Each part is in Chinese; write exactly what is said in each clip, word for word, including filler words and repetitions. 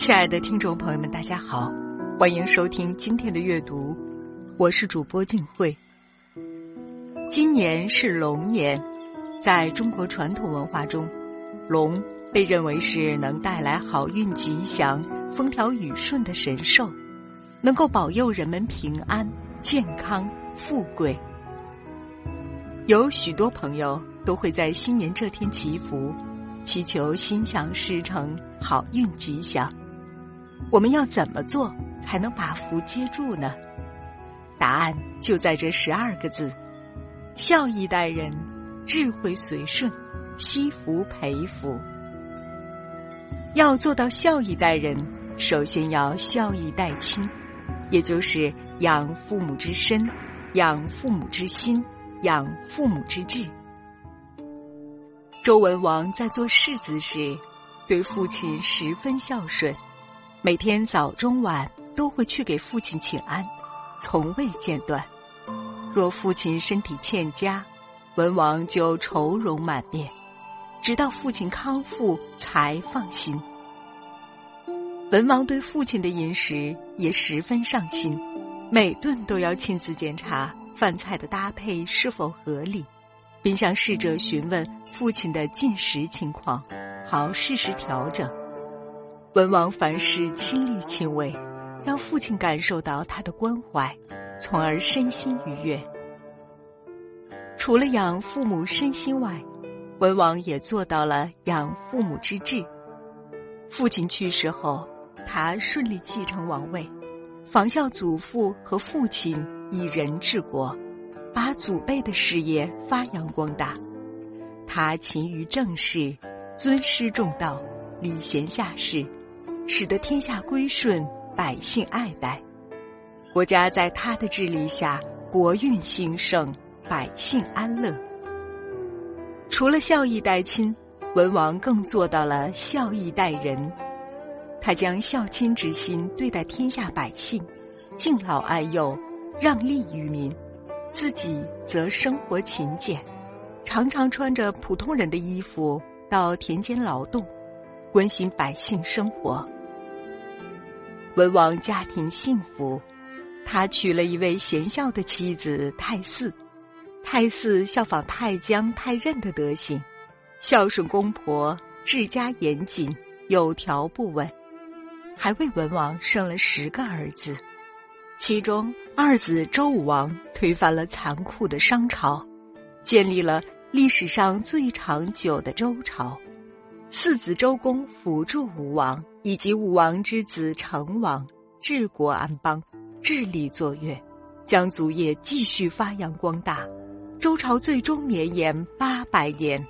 亲爱的听众朋友们，大家好，欢迎收听今天的阅读，我是主播静慧。今年是龙年，在中国传统文化中，龙被认为是能带来好运吉祥、风调雨顺的神兽，能够保佑人们平安、健康、富贵。有许多朋友都会在新年这天祈福，祈求心想事成、好运吉祥。我们要怎么做才能把福接住呢？答案就在这十二个字：孝义待人，智慧随顺，惜福培福。要做到孝义待人，首先要孝义待亲，也就是养父母之身，养父母之心，养父母之志。周文王在做世子时，对父亲十分孝顺，每天早中晚都会去给父亲请安，从未间断。若父亲身体欠佳，文王就愁容满面，直到父亲康复才放心。文王对父亲的饮食也十分上心，每顿都要亲自检查饭菜的搭配是否合理，并向侍者询问父亲的进食情况，好适时调整。文王凡事亲力亲为，让父亲感受到他的关怀，从而身心愉悦。除了养父母身心外，文王也做到了养父母之志。父亲去世后，他顺利继承王位，仿效祖父和父亲以仁治国，把祖辈的事业发扬光大。他勤于政事，尊师重道，礼贤下士，使得天下归顺，百姓爱戴。国家在他的治理下，国运兴盛，百姓安乐。除了孝义待亲，文王更做到了孝义待人。他将孝亲之心对待天下百姓，敬老爱幼，让利于民，自己则生活勤俭，常常穿着普通人的衣服到田间劳动，关心百姓生活。文王家庭幸福，他娶了一位贤孝的妻子太姒。太姒效仿太姜、太任的德行，孝顺公婆，治家严谨，有条不紊，还为文王生了十个儿子。其中二子周武王推翻了残酷的商朝，建立了历史上最长久的周朝。四子周公辅助武王以及武王之子成王，治国安邦，治理作乐，将族业继续发扬光大。周朝最终绵延八百年。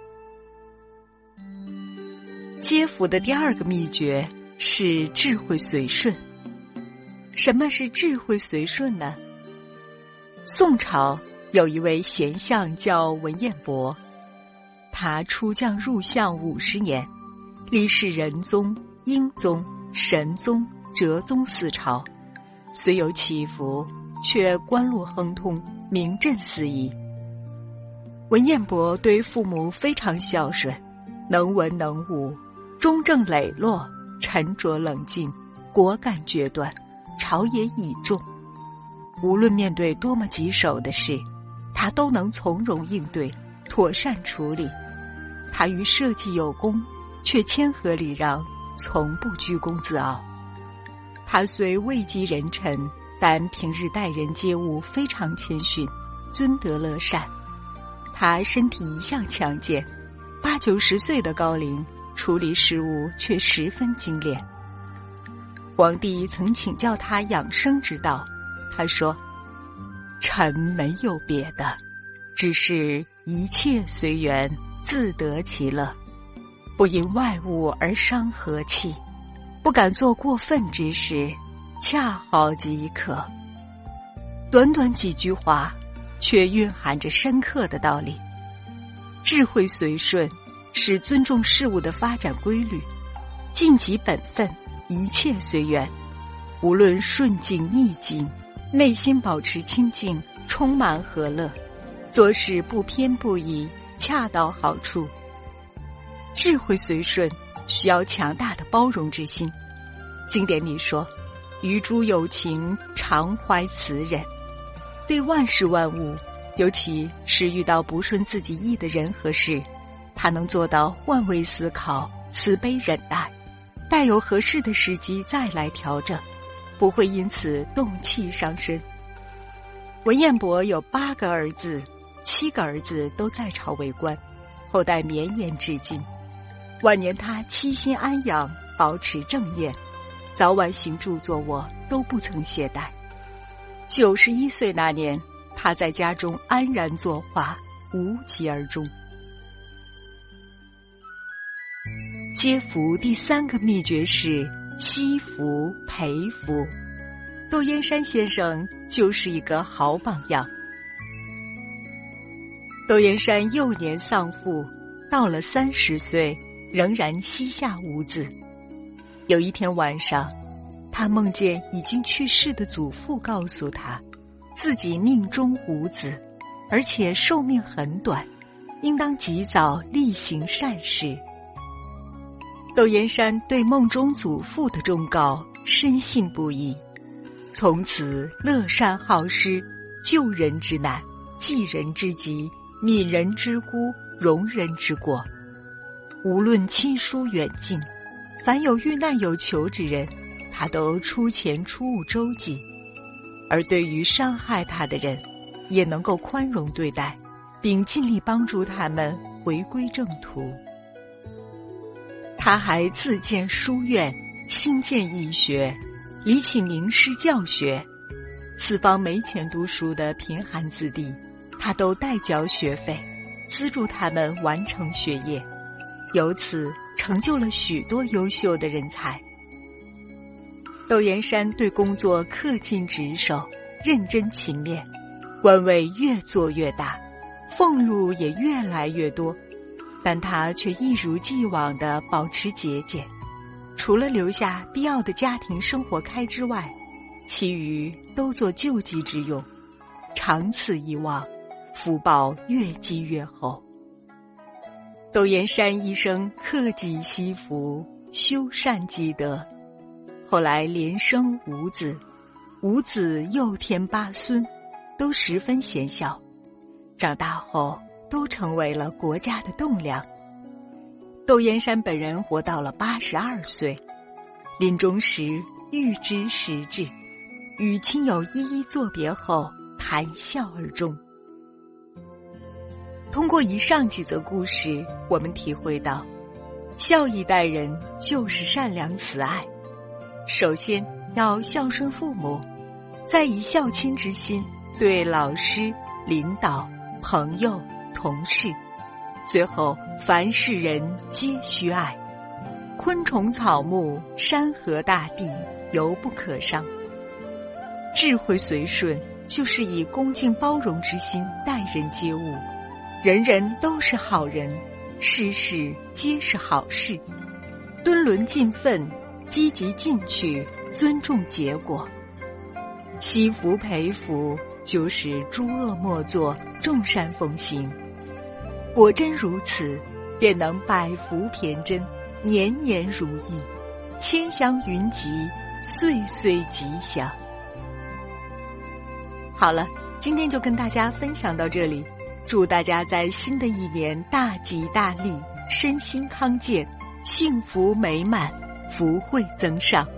接福的第二个秘诀是智慧随顺。什么是智慧随顺呢？宋朝有一位贤相叫文彦博，他出将入相五十年，历仕仁宗、英宗、神宗、哲宗四朝，虽有起伏，却官路亨通，名震四夷。文彦博对父母非常孝顺，能文能武，忠正磊落，沉着冷静，果敢决断，朝野倚重。无论面对多么棘手的事，他都能从容应对，妥善处理。他于社稷有功，却谦和礼让，从不居功自傲。他虽位极人臣，但平日待人接物非常谦逊，尊德乐善。他身体一向强健，八九十岁的高龄，处理事务却十分精炼。皇帝曾请教他养生之道，他说：臣没有别的，只是一切随缘，自得其乐，不因外物而伤和气，不敢做过分之事，恰好即可。短短几句话，却蕴含着深刻的道理。智慧随顺是尊重事物的发展规律，尽己本分，一切随缘，无论顺境逆境，内心保持清净，充满和乐，做事不偏不倚，恰到好处。智慧随顺需要强大的包容之心， 经典里说，与诸有情，常怀慈忍。对万事万物，尤其是遇到不顺自己意的人和事，他能做到换位思考，慈悲忍耐，待有合适的时机再来调整，不会因此动气伤身。文彦博有八个儿子，七个儿子都在朝为官，后代绵延至今。晚年他七心安养，保持正念，早晚行住坐卧都不曾懈怠。九十一岁那年，他在家中安然作画，无疾而终。接福第三个秘诀是惜福培福。窦燕山先生就是一个好榜样。窦燕山幼年丧父，到了三十岁仍然膝下无子。有一天晚上，他梦见已经去世的祖父告诉他，自己命中无子，而且寿命很短，应当及早力行善事。窦燕山对梦中祖父的忠告深信不疑，从此乐善好施，救人之难，济人之急，悯人之孤，容人之过。无论亲疏远近，凡有遇难有求之人，他都出钱出物周济，而对于伤害他的人，也能够宽容对待，并尽力帮助他们回归正途。他还自建书院，兴建义学，理起名师教学，四方没钱读书的贫寒子弟，他都代缴学费，资助他们完成学业，由此成就了许多优秀的人才。窦燕山对工作恪尽职守，认真勤勉，官位越做越大，俸禄也越来越多，但他却一如既往地保持节俭，除了留下必要的家庭生活开支外，其余都做救济之用，长此以往，福报越积越厚。窦燕山一生克己惜福，修善积德，后来连生五子，五子又添八孙，都十分贤孝，长大后都成为了国家的栋梁。窦燕山本人活到了八十二岁，临终时预知时至，与亲友一一作别后，谈笑而终。通过以上几则故事，我们体会到，孝义待人就是善良慈爱。首先要孝顺父母，再以孝亲之心对老师、领导、朋友、同事，最后凡是人皆须爱。昆虫草木，山河大地，犹不可伤。智慧随顺，就是以恭敬包容之心待人接物，人人都是好人，事事皆是好事。敦伦尽分，积极进取，尊重结果。惜福培福，就是诸恶莫作，众善奉行。果真如此，便能百福骈真，年年如意，千祥云集，岁岁吉祥。好了，今天就跟大家分享到这里，祝大家在新的一年大吉大利，身心康健，幸福美满，福慧增上。